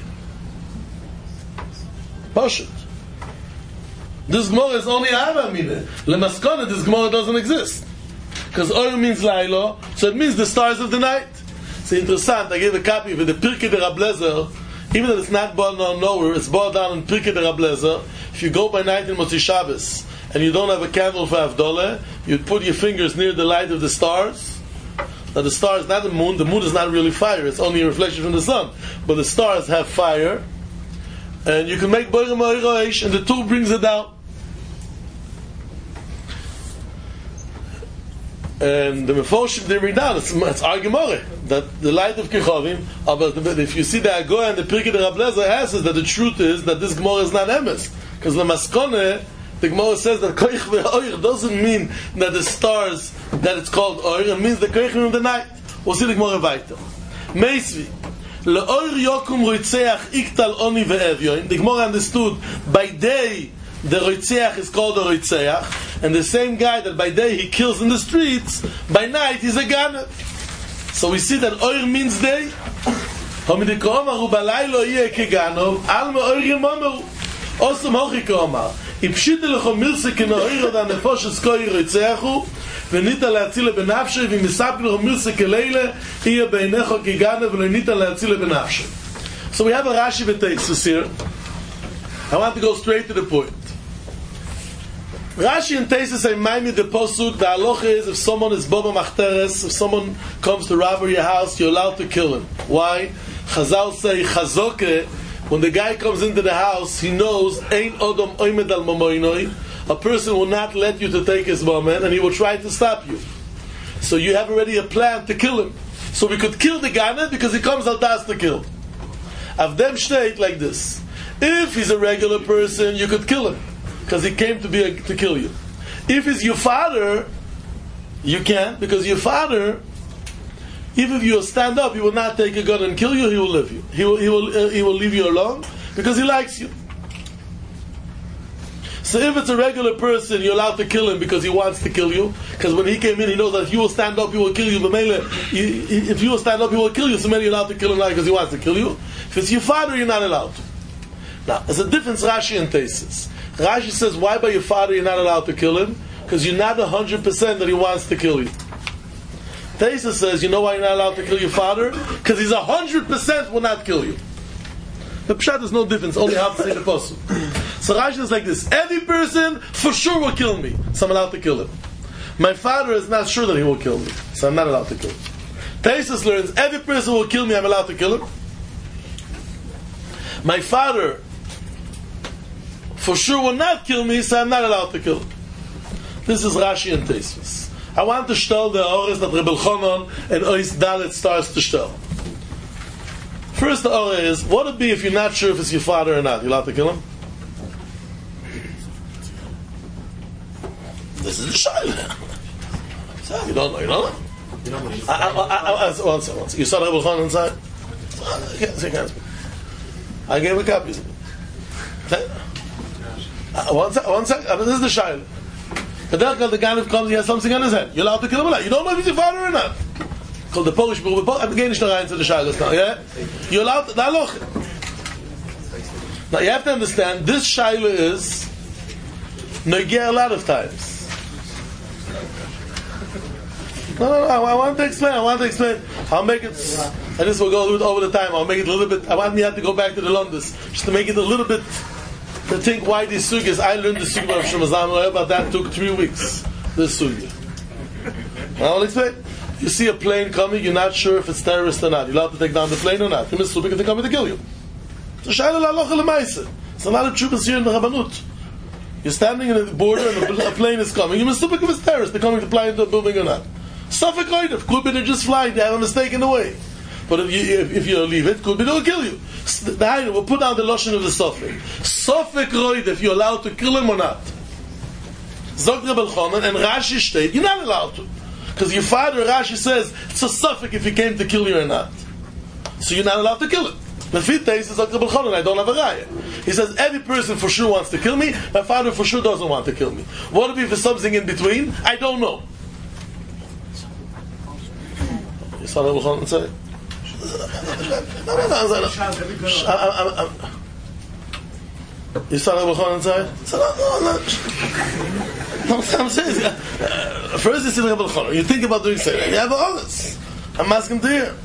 Pashut. This Gemara is only a hava amine. Le maskone, this Gemara doesn't exist. Because oir means lailo, so it means the stars of the night. It's interesting. I gave a copy of the Pirkei de Rab Lezer. Even though it's not brought down nowhere, it's brought down in Pirkei de Rab Lezer. If you go by night in Motzi Shabbos and you don't have a candle for Havdalah, you put your fingers near the light of the stars. Now the star is not the moon. The moon is not really fire. It's only a reflection from the sun. But the stars have fire, and you can make Boirim Ha'Eish, and the tool brings it down. And the Mefoshim they bring down, it's Argemore, that the light of Kichovim, but if you see the Agoya and the Pirkei de Rab Lezer answers that the truth is that this Gemara is not emes. Because the Maskone, the Gemara says that Koich ve'oir doesn't mean that the stars, that it's called Oir, it means the Koichim of the night. We'll see the Gemara weiter. Meisvi, Le'oir yokum roitzeach iktal oni ve'evyoin. The Gemara understood, by day, the Roitzeach is called a Roitzeach, and the same guy that by day he kills in the streets, by night he's a Ganev. So we see that Oir means day. Hamidiko Omar Ubalaylo Yeh Keganov, Alma Oir Yemomer, Osam Hochiko Omar. Ipshite lecho milse keno Oir da nefoshes koi Roitzeachu, וניטה להצילה בנפשי, ומספי לו מילסה כלילה, יהיה בעיניך כגנב, וניטה להצילה בנפשי. So we have a Rashi v'Teisus here. I want to go straight to the point. Rashi and Taisus say, "Maimi the posuk." The halacha is if someone is boba machteres, if someone comes to rob your house, you're allowed to kill him. Why? Chazal say chazoke. When the guy comes into the house, he knows ein odom oimed al mamoinoi. A person will not let you to take his moment, and he will try to stop you. So you have already a plan to kill him. So we could kill the Gana because he comes al das to kill. Avdem state like this: if he's a regular person, you could kill him because he came to kill you. If he's your father, you can't, because your father, even if you stand up, he will not take a gun and kill you. He will leave you. He will leave you alone because he likes you. So if it's a regular person, you're allowed to kill him because he wants to kill you. Because when he came in, he knows that if you will stand up, he will kill you. If you will stand up, he will kill you. So maybe you're allowed to kill him now because he wants to kill you. If it's your father, you're not allowed to. Now, there's a difference, Rashi and Taisus. Rashi says, why by your father you're not allowed to kill him? Because you're not 100% that he wants to kill you. Taisus says, you know why you're not allowed to kill your father? Because he's 100% will not kill you. The pshat is no difference, only how to say the pasuk. So Rashi is like this: every person for sure will kill me, so I'm allowed to kill him. My father is not sure that he will kill me, so I'm not allowed to kill him. Taisus learns, every person will kill me, I'm allowed to kill him. My father for sure will not kill me, so I'm not allowed to kill him. This is Rashi and Taisus. I want to tell the Ores that Rebbe Elchanan and Ois Dalet starts to tell. First, the Ore is, what would it be if you're not sure if it's your father or not? You allowed to kill him? This is the shayla. You don't know, you don't know? You don't know. One second. You saw the Rebbe Elchanan inside? I gave a copy. One second. This is the shayla. The guy who comes, he has something on his head. You're allowed to kill him or not? You don't know if he's your father or not. Called the Polish people. I'm getting to the shaylas now. Yeah, you're allowed to. Now you have to understand. This shayla is negir a lot of times. No. I want to explain. I'll make it. And this will go a little bit over the time. I'll make it a little bit. I want me to have to go back to the Londis just to make it a little bit. To think why these sugyas. I learned the sugya of Shemazam about that. Took 3 weeks. This sugya. I'll explain. You see a plane coming, you're not sure if it's terrorist or not. You're allowed to take down the plane or not. You're mislubik if they're coming to kill you. So shayla la'alocha l'maisa. It's a lot of truths here in the Rabbanut. You're standing in the border and a plane is coming. You're mislubik if it's terrorists. They're coming to fly into a building or not. Suffolk Oidev. Could be they're just flying. They have a mistake in the way. But if you leave it, could be they'll kill you. We'll put down the lotion of the Suffolk. Suffolk Oidev, if you're allowed to kill him or not. Zog Rebbe Elchanan and Rashi state, you're not allowed to. Because your father, Rashi says, it's a suffix if he came to kill you or not. So you're not allowed to kill him. The fifth day says, I don't have a raya. He says, every person for sure wants to kill me, my father for sure doesn't want to kill me. What if there's something in between? I don't know. You saw Rebbe Elchanan say? You saw Rebbe Elchanan say? No, I'm saying, first you see the Rebbe Elchanan. You think about doing something. You have others. I'm asking to hear.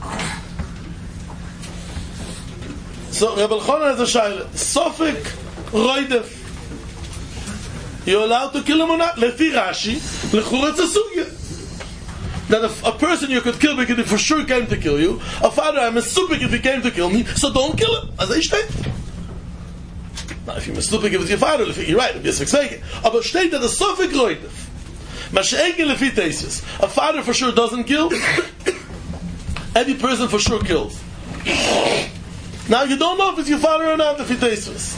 So Rebbe Elchanan has a shayla. Sofik roidef. You're allowed to kill him or not? Lefi Rashi, lechura tzasugya. That a person you could kill because he for sure came to kill you. A father, I'm a supik if he came to kill me, so don't kill him. As I state. Now, if you're mislupik, if it's your father, you're right, if you're sexveke. Aber steht that a sofik roidef. Mashe'egin lefi teisus. A father for sure doesn't kill. Every person for sure kills. Now, you don't know if it's your father or not, lefi teisus.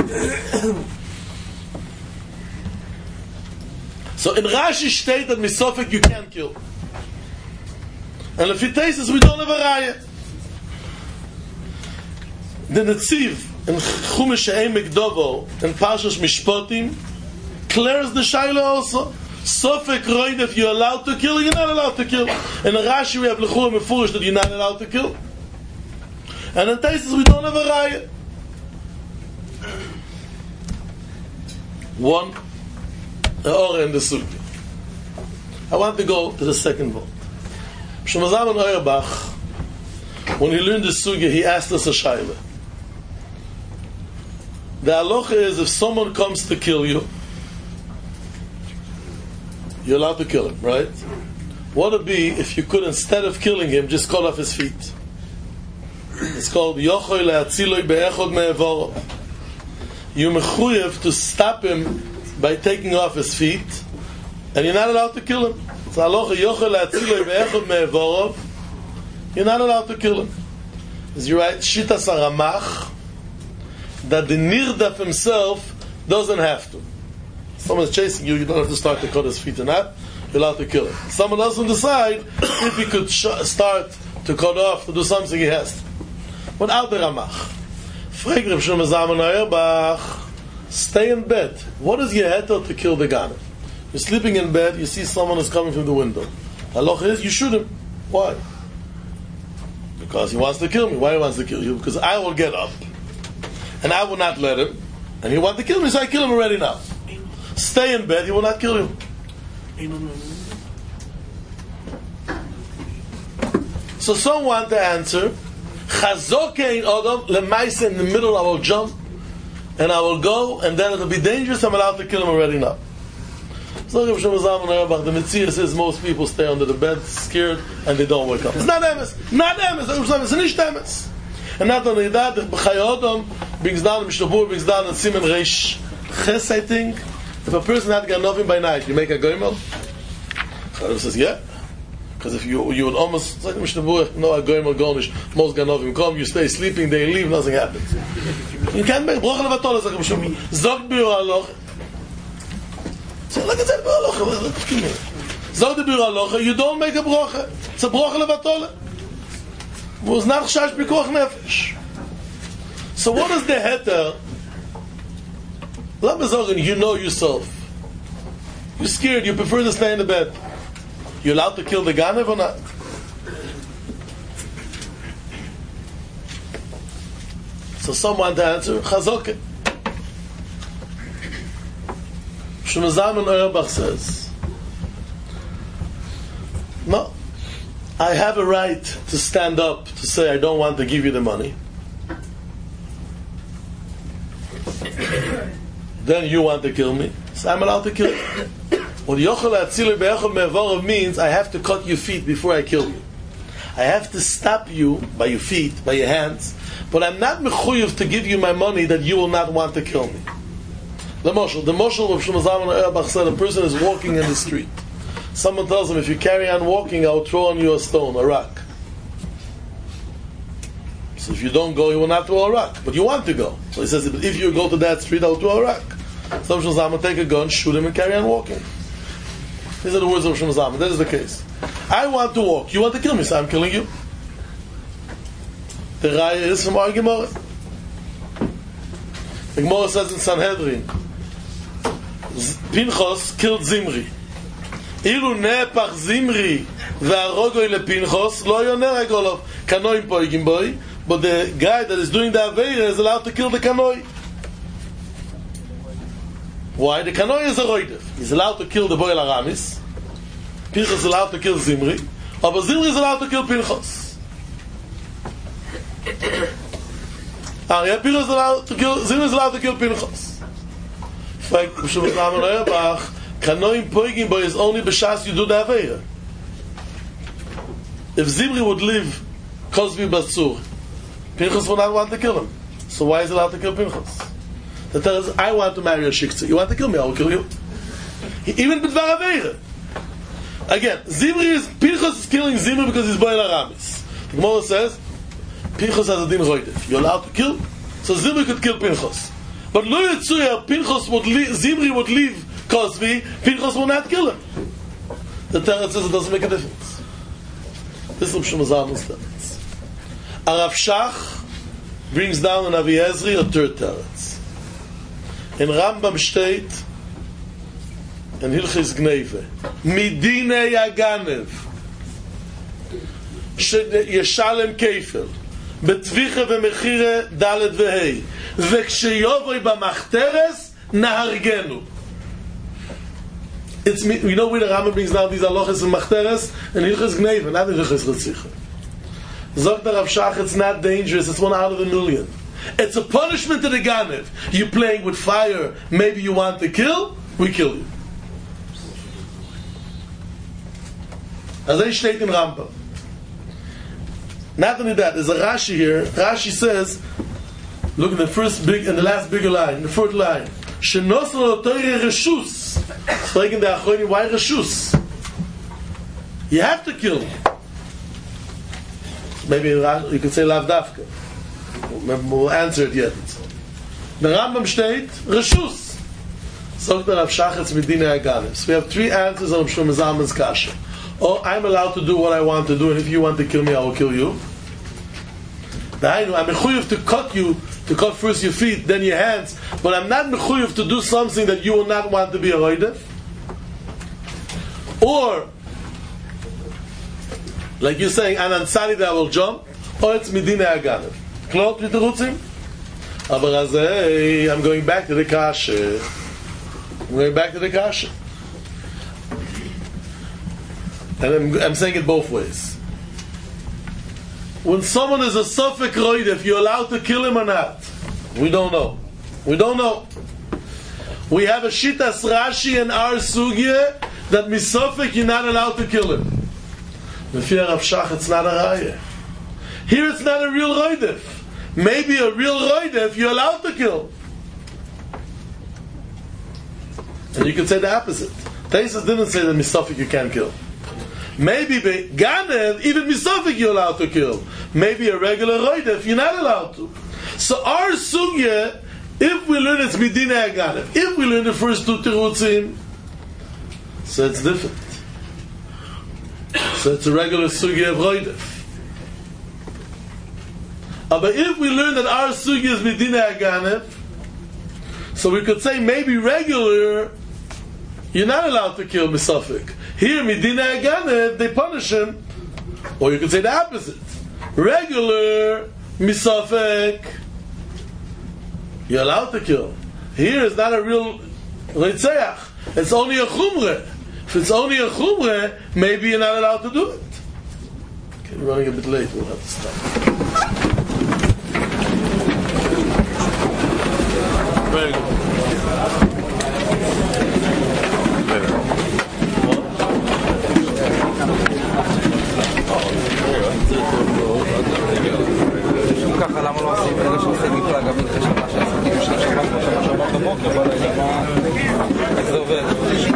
So, in Rashi state that misofik you can't kill. And lefi teisus we don't have a raya. The Netziv in Chumash Emek Dovo and Parshas Mishpotim clears the shayla also. Sofek roid, if you're allowed to kill, you're not allowed to kill. In Rashi we have Lechura Mefurish that you're not allowed to kill. And in Taisus we don't have a raya. One, the Ora and the Sugi. I want to go to the second vote. Shemazam and Auerbach, when he learned the Sugi, he asked us a shayla. The halacha is if someone comes to kill you, you're allowed to kill him, right? What would it be if you could, instead of killing him, just cut off his feet? It's called Yochoy Le'atziloi Be'echod Me'evoro. You're mechuyev to stop him by taking off his feet, and you're not allowed to kill him. It's halacha Yochoy Le'atziloi Be'echod Me'evoro. You're not allowed to kill him. Is you right? Shitas HaRamach, that the nirdaf himself doesn't have to. Someone's chasing you, you don't have to start to cut his feet or not. You're allowed to kill him. Someone else will decide if he could start to cut off, to do something he has to. Without the Ramach. Frag Reb Shlomo Zalman Auerbach, stay in bed. What is your heter to kill the Ganev? You're sleeping in bed, you see someone is coming from the window. Halacha is, you shoot him. Why? Because he wants to kill me. Why he wants to kill you? Because I will get up, and I will not let him, and he wants to kill me, so I kill him already now. Stay in bed, he will not kill you. So someone to answer, Chazokein Odom, Lemaisa in the middle, I will jump, and I will go, and then it will be dangerous, I'm allowed to kill him already now. So Reb Shlomo Zalman Auerbach, the Metzia says most people stay under the bed, scared, and they don't wake up. It's not emes. Not emes. It's not emes. And not only that, the B'chai Odom brings down, Mishnah Berurah brings down in Siman Reish Ches, I think, if a person had Ganovim by night, you make a goimel? Chaim says, yeah. Because if you would almost, it's like Mishnah Berurah, no, a goimel gonish, most Ganovim come, you stay sleeping, they leave, nothing happens. You can't make brocha levatol, it's like Mishnah Berurah. Zog Biur Haloch. So like I said, Zog the Biur Haloch, you don't make a brocha. It's a brocha levatol. It was not chash pikuach nefesh. So what is the heter? You know yourself. You're scared, you prefer to stay in the bed. You allowed to kill the Ganev or not? So someone to answer, Chazoke. Shlomo Zalman Auerbach says, no, I have a right to stand up to say I don't want to give you the money. Then you want to kill me, so I'm allowed to kill you. What Yochel Atzilui Be'echod Me'evoro means, I have to cut your feet before I kill you. I have to stop you by your feet, by your hands, but I'm not mechuyev to give you my money that you will not want to kill me. The Moshel of Shlomo Zalman Auerbach said, a person is walking in the street. Someone tells him, if you carry on walking, I will throw on you a stone, a rock. So if you don't go, you will not throw a rock. But you want to go. So he says, if you go to that street, I will throw a rock. So Shlomo Zalman take a gun, shoot him, and carry on walking. These are the words of Shlomo Zalman. That is the case. I want to walk. You want to kill me, so I'm killing you. The Raya is from our Gemara. The Gemara says in Sanhedrin, Pinchas killed Zimri. Ilu nepach Zimri ve'arogoi lePinchas lo yoner agolov kanoi poigim boy. But the guy that is doing the Aveira is allowed to kill the kanoi. Why? The kanoi is a roidev. He's allowed to kill the boy Aramis. Pinchas is allowed to kill Zimri. But Zimri is allowed to kill Pinchas. Pinchas is allowed to kill, Zimri is allowed to kill Pinchas. Like Shlomo Zalman Auerbach, kanoim poigim boy is only b'shas you do the Aveira. If Zimri would live Cosby Basur, Pinchas would not want to kill him. So why is he allowed to kill Pinchas? The tells us, I want to marry a shiktzah. You want to kill me, I will kill you. Even b'dvar Aveira. Again, Pinchas is killing Zimri because he's boy Aramis. The Gemara says, Pinchas has a din roidev. You're allowed to kill, so Zimri could kill Pinchas. But lo yitzuya, Pinchas would Zimri would leave Cosby, Pinchas will not kill him. The Torah says it doesn't make a difference. This is Shlomo Zalman's teretz. Arav Shach brings down in Avi Ezri a third teretz. In Rambam state, in Hilchis Gneve, Midinei Aganev, Yeshalem Kefel, Betvicha v'mechire Dalet v'hei, v'ksheyovoi b'machteres nahargenu. It's me. You know where the Rambam brings down these halachas and machteres and Hilchis Gneve, not in Hilchis Retzicha. Zok the Rav Shach, it's not dangerous. It's 1 out of a million. It's a punishment to the Ganev. You're playing with fire. Maybe you want to kill. We kill you. As I state in Rambam. Not only that, there's a Rashi here. Rashi says, look at the first big and the last bigger line, the fourth line. Shenos lo toire reshus. Speaking the Achronim, why reshus? You have to kill. Maybe you could say lav dafka. We'll answer it yet. The Rambam state reshus. Sagt der Rav Shachetz mit Dinei Aganim. So we have three answers on Shlomo Zalman's kasha. Oh, I'm allowed to do what I want to do, and if you want to kill me, I will kill you. I'm mechuyev to cut you, to cut first your feet, then your hands, but I'm not mechuyev to do something that you will not want to be a roidef. Or, like you're saying, an ansari that I will jump, or it's Medina Aganim. Klot with the rutzim? Aber I'm going back to the kasha. I'm going back to the kasha. And I'm saying it both ways. When someone is a Suffolk Roidef, you're allowed to kill him or not? We don't know. We don't know. We have a Shitas Rashi and our Sugya that Misofik, you're not allowed to kill him. Mefir Rav Shach, it's not a Raya. Here it's not a real Roidef. Maybe a real Roidef you're allowed to kill. And you can say the opposite. Taisus didn't say that Misofik you can't kill. Maybe Ganev, even Misofik you're allowed to kill. Maybe a regular Roidef you're not allowed to. So our Sugya, if we learn it's Medina Ganev, if we learn the first two Terutzim, so it's different. So it's a regular Sugya of Roidef. But if we learn that our Sugya is Medina Ganev, so we could say maybe regular, you're not allowed to kill Misofik. Here, Medina Aganev, they punish him. Or you could say the opposite. Regular Misofek, you're allowed to kill. Here is not a real Reitzeach. It's only a Chumre. If it's only a Chumre, maybe you're not allowed to do it. Okay, we're running a bit late. We'll have to stop. Very good. ככה למה לא עושים ברגע שעושים מפלגה מתחשבה שעסקים של שבת שבת בבוקר בוא נגיד איך זה עובד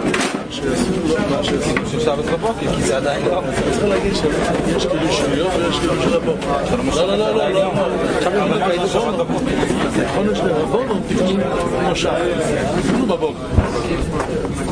של שבת בבוקר כי זה עדיין לא צריך להגיד שיש כאילו של יום ויש כאילו של הבוקר לא עכשיו אני אומר כאילו שבת בבוקר נכון יש לרבונו תקנו מושב תקנו בבוקר